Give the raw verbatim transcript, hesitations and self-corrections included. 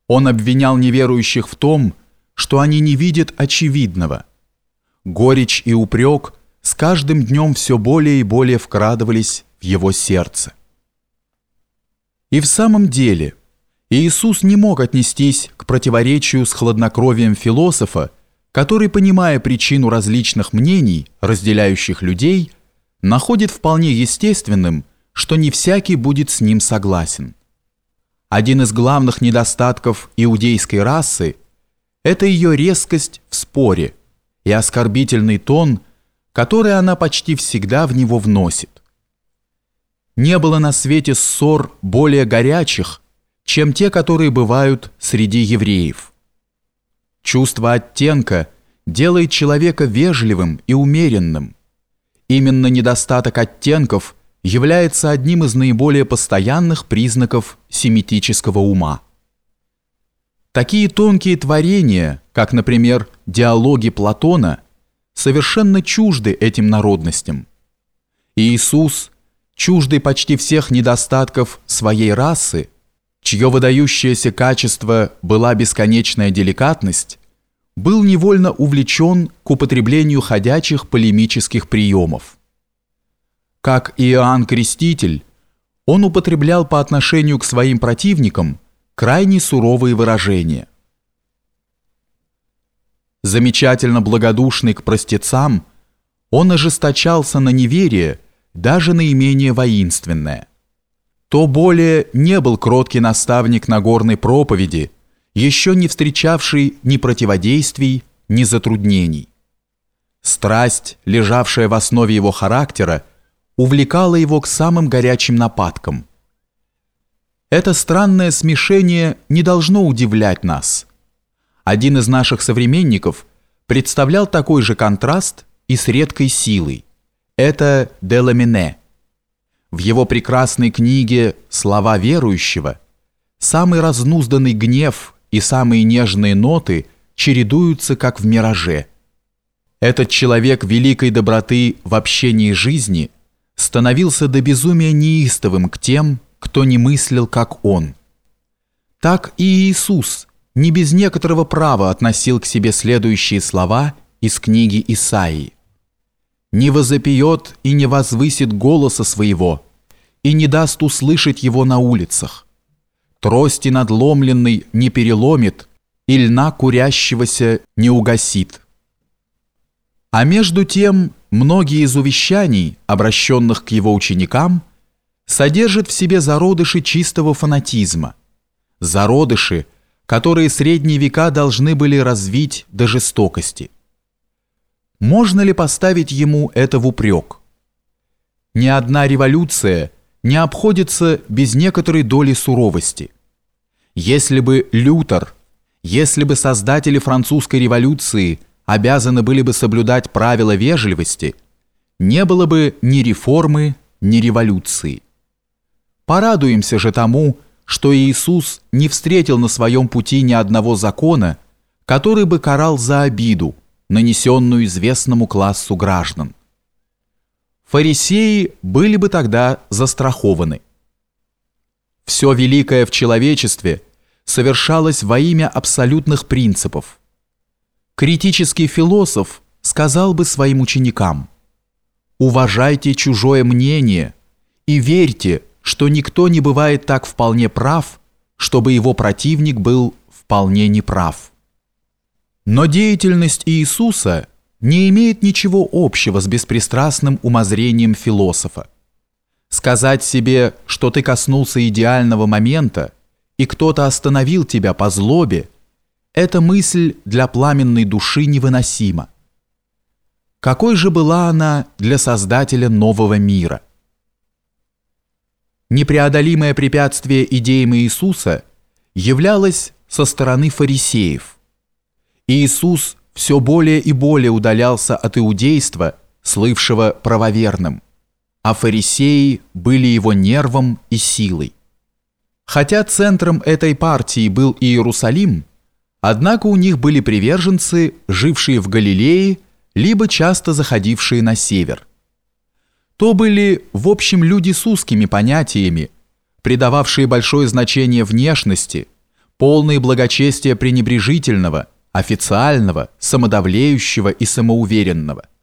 Он обвинял неверующих в том, что они не видят очевидного. Горечь и упрек с каждым днем все более и более вкрадывались в его сердце. И в самом деле Иисус не мог отнестись к противоречию с хладнокровием философа, который, понимая причину различных мнений, разделяющих людей, находит вполне естественным, что не всякий будет с ним согласен. Один из главных недостатков иудейской расы – это ее резкость в споре и оскорбительный тон, который она почти всегда в него вносит. Не было на свете ссор более горячих, чем те, которые бывают среди евреев. Чувство оттенка делает человека вежливым и умеренным. Именно недостаток оттенков является одним из наиболее постоянных признаков семитического ума. Такие тонкие творения, как, например, диалоги Платона, совершенно чужды этим народностям. И Иисус, чуждый почти всех недостатков своей расы, чье выдающееся качество была бесконечная деликатность, был невольно увлечен к употреблению ходячих полемических приемов. Как Иоанн Креститель, он употреблял по отношению к своим противникам крайне суровые выражения. Замечательно благодушный к простецам, он ожесточался на неверие, даже наименее воинственное. То более не был кроткий наставник Нагорной проповеди, еще не встречавший ни противодействий, ни затруднений. Страсть, лежавшая в основе его характера, увлекала его к самым горячим нападкам. Это странное смешение не должно удивлять нас. Один из наших современников представлял такой же контраст и с редкой силой. Это де Ламене. В его прекрасной книге «Слова верующего» самый разнузданный гнев и самые нежные ноты чередуются, как в мираже. Этот человек великой доброты в общении жизни становился до безумия неистовым к тем, кто не мыслил, как он. Так и Иисус не без некоторого права относил к себе следующие слова из книги Исаии: «Не возопьет и не возвысит голоса своего, и не даст услышать его на улицах. Трости надломленной не переломит, и льна курящегося не угасит». А между тем, многие из увещаний, обращенных к его ученикам, содержат в себе зародыши чистого фанатизма, зародыши, которые средние века должны были развить до жестокости. Можно ли поставить ему это в упрек? Ни одна революция не обходится без некоторой доли суровости. Если бы Лютер, если бы создатели французской революции обязаны были бы соблюдать правила вежливости, не было бы ни реформы, ни революции. Порадуемся же тому, что Иисус не встретил на своем пути ни одного закона, который бы карал за обиду, нанесенную известному классу граждан. Фарисеи были бы тогда застрахованы. Все великое в человечестве совершалось во имя абсолютных принципов. Критический философ сказал бы своим ученикам: «Уважайте чужое мнение и верьте, что никто не бывает так вполне прав, чтобы его противник был вполне неправ». Но деятельность Иисуса не имеет ничего общего с беспристрастным умозрением философа. Сказать себе, что ты коснулся идеального момента, и кто-то остановил тебя по злобе, эта мысль для пламенной души невыносима. Какой же была она для Создателя нового мира? Непреодолимое препятствие идеям Иисуса являлось со стороны фарисеев. Иисус все более и более удалялся от иудейства, слывшего правоверным, а фарисеи были его нервом и силой. Хотя центром этой партии был Иерусалим, однако у них были приверженцы, жившие в Галилее, либо часто заходившие на север. То были, в общем, люди с узкими понятиями, придававшие большое значение внешности, полные благочестия пренебрежительного, официального, самодовлеющего и самоуверенного.